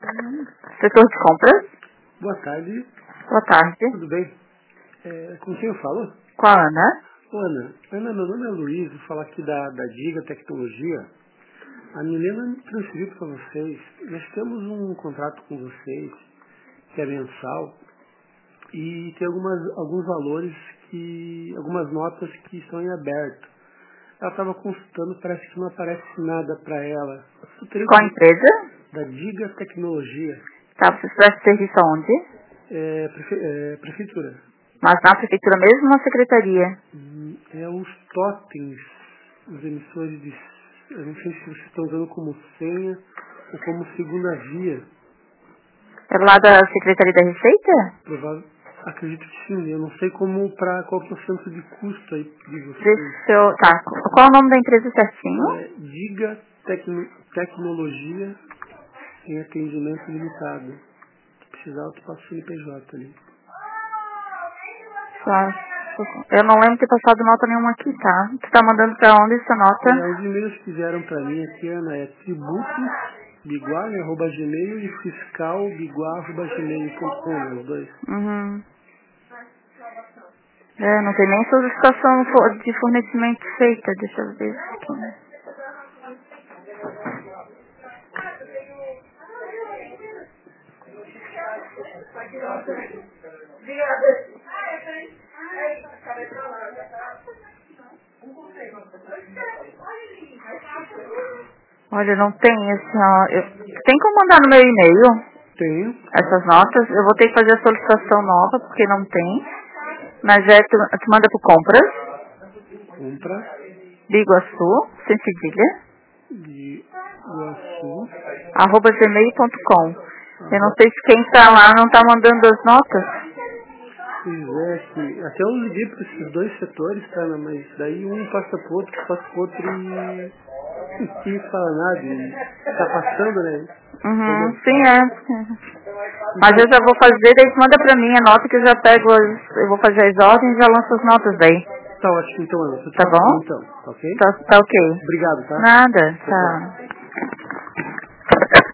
Setor de compras. Boa tarde. Boa tarde. Tudo bem? Com quem eu falo? Com a Ana. Ana, meu nome é Luiz, vou falar aqui da Diga Tecnologia. A Milena me transferiu para vocês. Nós temos um contrato com vocês, que é mensal, e tem alguns valores, algumas notas que estão em aberto. Ela estava consultando, parece que não aparece nada para ela. Qual a empresa? Da Diga Tecnologia. Tá, você presta serviço aonde? Prefeitura. Mas na prefeitura mesmo ou na secretaria? É os totens, os emissores de... Eu não sei se vocês estão usando como senha ou como segunda via. É lá da Secretaria da Receita? Acredito que sim. Eu não sei qual que é o centro de custo aí de vocês. Tá, qual é o nome da empresa certinho? Diga Tecnologia em atendimento limitado. Se precisar, eu passo o CNPJ ali. Eu não lembro de ter passado nota nenhuma aqui, tá? Você tá mandando pra onde essa nota? Os e-mails que fizeram pra mim aqui, Ana, é tributos@gmail e fiscal@gmail.com, os dois. Uhum. Não tem nem solicitação de fornecimento feita. Deixa eu ver aqui. Olha, não tem assim, ó. Tem como mandar no meu e-mail? Tenho. Essas notas. Eu vou ter que fazer a solicitação nova, porque não tem. Mas tu manda pro compras. Compra. Biguaçu, sem cedilha. Biguaçu. @gmail.com. Eu não sei se quem tá lá não tá mandando as notas. Pois é, que até eu liguei para esses dois setores, cara, mas daí um passa pro outro e não fala nada, e tá passando, né? Uhum, sim, é. Mas eu já vou fazer, daí tu manda pra mim a nota que eu já pego, eu vou fazer as ordens e já lanço as notas daí. Tá ótimo, então, Ana. Tá bom? Então, tá ok? Tá ok. Obrigado, tá? Nada, tá.